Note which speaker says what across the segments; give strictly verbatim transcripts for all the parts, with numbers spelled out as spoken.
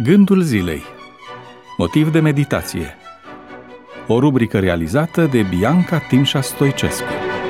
Speaker 1: Gândul zilei. Motiv de meditație. O rubrică realizată de Bianca Timșa Stoicescu.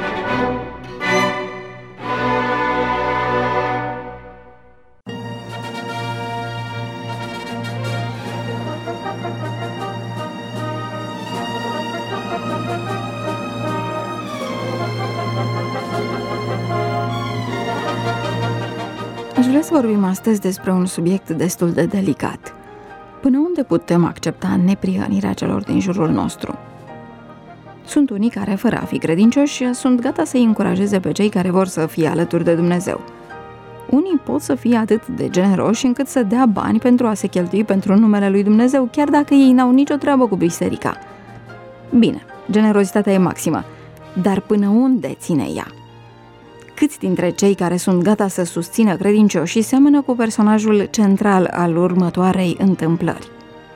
Speaker 2: Aș vrea să vorbim astăzi despre un subiect destul de delicat. Până unde putem accepta neprihănirea celor din jurul nostru? Sunt unii care, fără a fi credincioși, sunt gata să-i încurajeze pe cei care vor să fie alături de Dumnezeu. Unii pot să fie atât de generoși încât să dea bani pentru a se cheltui pentru numele lui Dumnezeu, chiar dacă ei n-au nicio treabă cu biserica. Bine, generozitatea e maximă, dar până unde ține ea? Câți dintre cei care sunt gata să susțină credincioșii seamănă cu personajul central al următoarei întâmplări?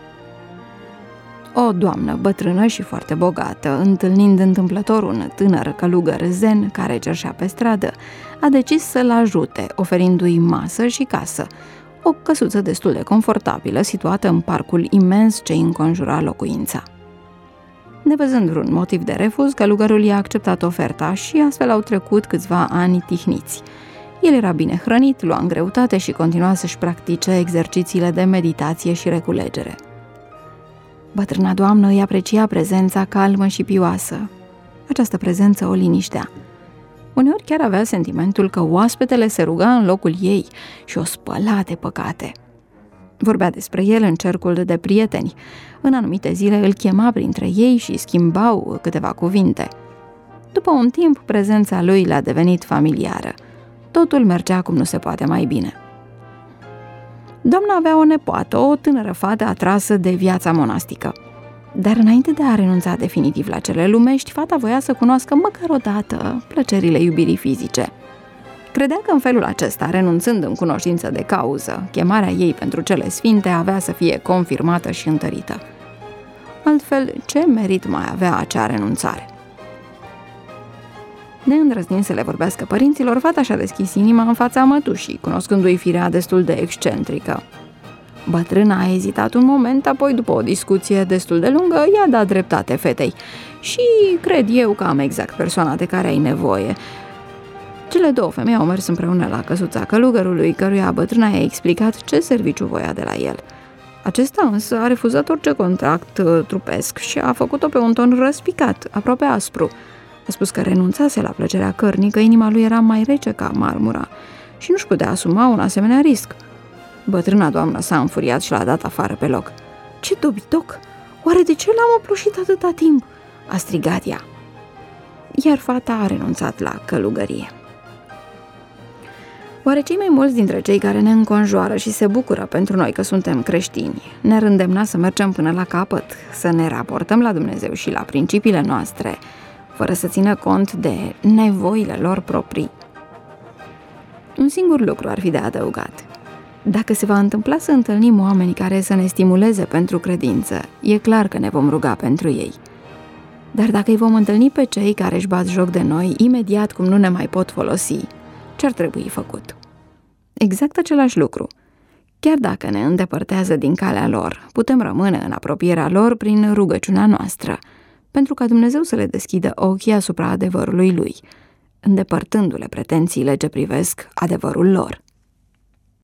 Speaker 2: O doamnă bătrână și foarte bogată, întâlnind întâmplător un tânăr călugăr zen care cerșea pe stradă, a decis să-l ajute, oferindu-i masă și casă, o căsuță destul de confortabilă situată în parcul imens ce înconjura locuința. Nevăzând vreun motiv de refuz, călugărul i-a acceptat oferta și astfel au trecut câțiva ani tihniți. El era bine hrănit, lua în greutate și continua să-și practice exercițiile de meditație și reculegere. Bătrâna doamnă îi aprecia prezența calmă și pioasă. Această prezență o liniștea. Uneori chiar avea sentimentul că oaspetele se ruga în locul ei și o spăla de păcate. Vorbea despre el în cercul de prieteni. În anumite zile îl chema printre ei și schimbau câteva cuvinte. După un timp, prezența lui le-a devenit familiară. Totul mergea cum nu se poate mai bine. Doamna avea o nepoată, o tânără fată atrasă de viața monastică. Dar înainte de a renunța definitiv la cele lumești, fata voia să cunoască măcar o dată plăcerile iubirii fizice. Credea că în felul acesta, renunțând în cunoștință de cauză, chemarea ei pentru cele sfinte avea să fie confirmată și întărită. Altfel, ce merit mai avea acea renunțare? Neîndrăznind să le vorbească părinților, fata și-a deschis inima în fața mătușii, cunoscându-i firea destul de excentrică. Bătrâna a ezitat un moment, apoi, după o discuție destul de lungă, i-a dat dreptate fetei. Și cred eu că am exact persoana de care ai nevoie. Cele două femei au mers împreună la căsuța călugărului, căruia bătrâna i-a explicat ce serviciu voia de la el. Acesta însă a refuzat orice contract uh, trupesc și a făcut-o pe un ton răspicat, aproape aspru. A spus că renunțase la plăcerea cărnii, că inima lui era mai rece ca marmura și nu-și putea asuma un asemenea risc. Bătrâna doamnă s-a înfuriat și l-a dat afară pe loc. Ce dobitoc! Oare de ce l-am oploșit atâta timp? A strigat ea. Iar fata a renunțat la călugărie. Oare cei mai mulți dintre cei care ne înconjoară și se bucură pentru noi că suntem creștini ne-ar îndemna să mergem până la capăt, să ne raportăm la Dumnezeu și la principiile noastre, fără să țină cont de nevoile lor proprii? Un singur lucru ar fi de adăugat. Dacă se va întâmpla să întâlnim oameni care să ne stimuleze pentru credință, e clar că ne vom ruga pentru ei. Dar dacă îi vom întâlni pe cei care își bat joc de noi, imediat cum nu ne mai pot folosi, ce-ar trebui făcut? Exact același lucru. Chiar dacă ne îndepărtează din calea lor, putem rămâne în apropierea lor prin rugăciunea noastră, pentru ca Dumnezeu să le deschidă ochii asupra adevărului Lui, îndepărtându-le pretențiile ce privesc adevărul lor.